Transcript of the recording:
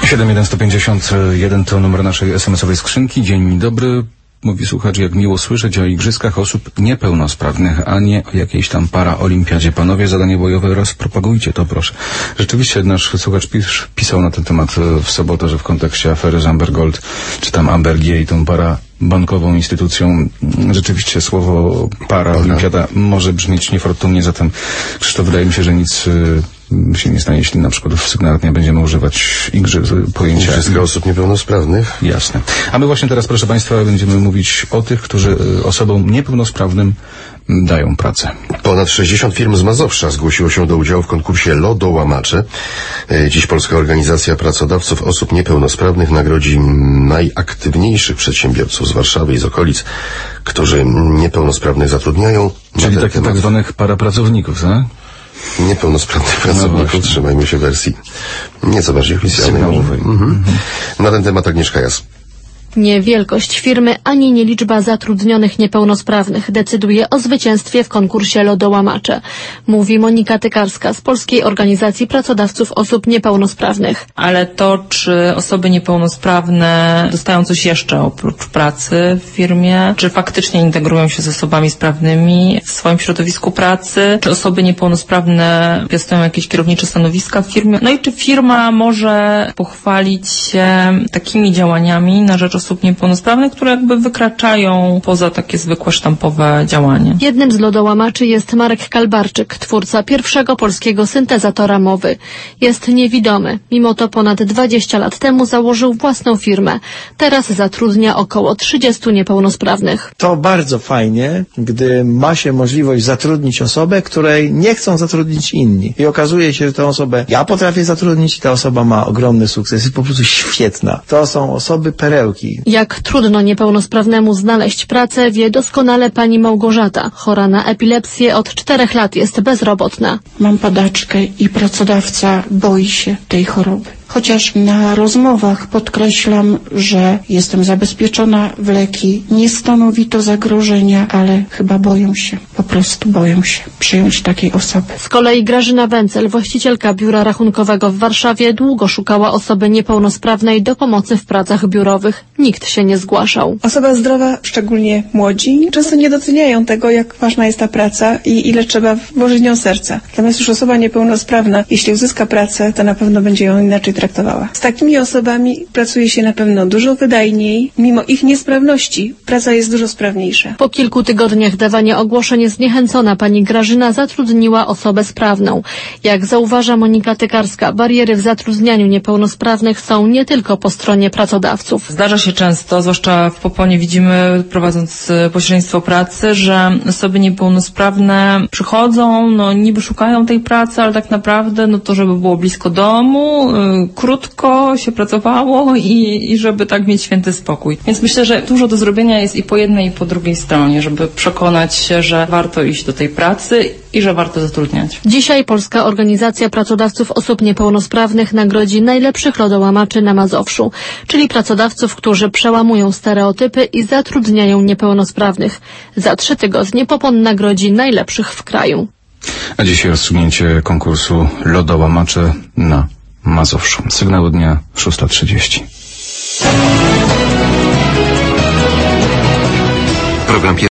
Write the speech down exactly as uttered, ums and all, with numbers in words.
siedem jeden sto pięćdziesiąt jeden to numer naszej es em esowej skrzynki. Dzień dobry. Mówi słuchacz, jak miło słyszeć o igrzyskach osób niepełnosprawnych, a nie o jakiejś tam paraolimpiadzie. Panowie, zadanie bojowe, rozpropagujcie to, proszę. Rzeczywiście nasz słuchacz pis, pisał na ten temat w sobotę, że w kontekście afery z Amber Gold, czy tam Amber G i tą parabankową instytucją, rzeczywiście słowo paraolimpiada może brzmieć niefortunnie, zatem Krzysztof, wydaje mi się, że nic się nie stanie, jeśli na przykład w sygnałach nie będziemy używać igrzy, pojęcia igrzyska osób niepełnosprawnych. Jasne. A my właśnie teraz, proszę Państwa, będziemy mówić o tych, którzy osobom niepełnosprawnym dają pracę. Ponad sześćdziesiąt firm z Mazowsza zgłosiło się do udziału w konkursie Lodołamacze. Dziś Polska Organizacja Pracodawców Osób Niepełnosprawnych nagrodzi najaktywniejszych przedsiębiorców z Warszawy i z okolic, którzy niepełnosprawnych zatrudniają. Czyli takich tak zwanych parapracowników, tak? Niepełnosprawnych pracowników, no trzymajmy się wersji nieco bardziej oficjalnej. Mhm. Mhm. Na ten temat Agnieszka Jas. Nie wielkość firmy, ani nie liczba zatrudnionych niepełnosprawnych decyduje o zwycięstwie w konkursie Lodołamacze, mówi Monika Tykarska z Polskiej Organizacji Pracodawców Osób Niepełnosprawnych. Ale to, czy osoby niepełnosprawne dostają coś jeszcze oprócz pracy w firmie, czy faktycznie integrują się z osobami sprawnymi w swoim środowisku pracy, czy osoby niepełnosprawne piastują jakieś kierownicze stanowiska w firmie, no i czy firma może pochwalić się takimi działaniami na rzecz osób niepełnosprawnych, które jakby wykraczają poza takie zwykłe sztampowe działanie. Jednym z lodołamaczy jest Marek Kalbarczyk, twórca pierwszego polskiego syntezatora mowy. Jest niewidomy. Mimo to ponad dwadzieścia lat temu założył własną firmę. Teraz zatrudnia około trzydziestu niepełnosprawnych. To bardzo fajnie, gdy ma się możliwość zatrudnić osobę, której nie chcą zatrudnić inni. I okazuje się, że tę osobę ja potrafię zatrudnić i ta osoba ma ogromny sukces. Jest po prostu świetna. To są osoby perełki. Jak trudno niepełnosprawnemu znaleźć pracę, wie doskonale pani Małgorzata. Chora na epilepsję, od czterech lat jest bezrobotna. Mam padaczkę i pracodawca boi się tej choroby. Chociaż na rozmowach podkreślam, że jestem zabezpieczona w leki, nie stanowi to zagrożenia, ale chyba boją się, po prostu boją się przyjąć takiej osoby. Z kolei Grażyna Wencel, właścicielka biura rachunkowego w Warszawie, długo szukała osoby niepełnosprawnej do pomocy w pracach biurowych. Nikt się nie zgłaszał. Osoba zdrowa, szczególnie młodzi, często nie doceniają tego, jak ważna jest ta praca i ile trzeba włożyć w nią serca. Natomiast już osoba niepełnosprawna, jeśli uzyska pracę, to na pewno będzie ją inaczej traktowała. Z takimi osobami pracuje się na pewno dużo wydajniej. Mimo ich niesprawności praca jest dużo sprawniejsza. Po kilku tygodniach dawania ogłoszeń zniechęcona pani Grażyna zatrudniła osobę sprawną. Jak zauważa Monika Tykarska, bariery w zatrudnianiu niepełnosprawnych są nie tylko po stronie pracodawców. Zdarza się często, zwłaszcza w Poponie widzimy, prowadząc pośrednictwo pracy, że osoby niepełnosprawne przychodzą, no niby szukają tej pracy, ale tak naprawdę no to, żeby było blisko domu, krótko się pracowało i, i żeby tak mieć święty spokój. Więc myślę, że dużo do zrobienia jest i po jednej, i po drugiej stronie, żeby przekonać się, że warto iść do tej pracy i że warto zatrudniać. Dzisiaj Polska Organizacja Pracodawców Osób Niepełnosprawnych nagrodzi najlepszych lodołamaczy na Mazowszu, czyli pracodawców, którzy przełamują stereotypy i zatrudniają niepełnosprawnych. Za trzy tygodnie Popon nagrodzi najlepszych w kraju. A dzisiaj rozstrzygnięcie konkursu Lodołamacze na Mazowszu. Sygnał dnia szósta trzydzieści. Program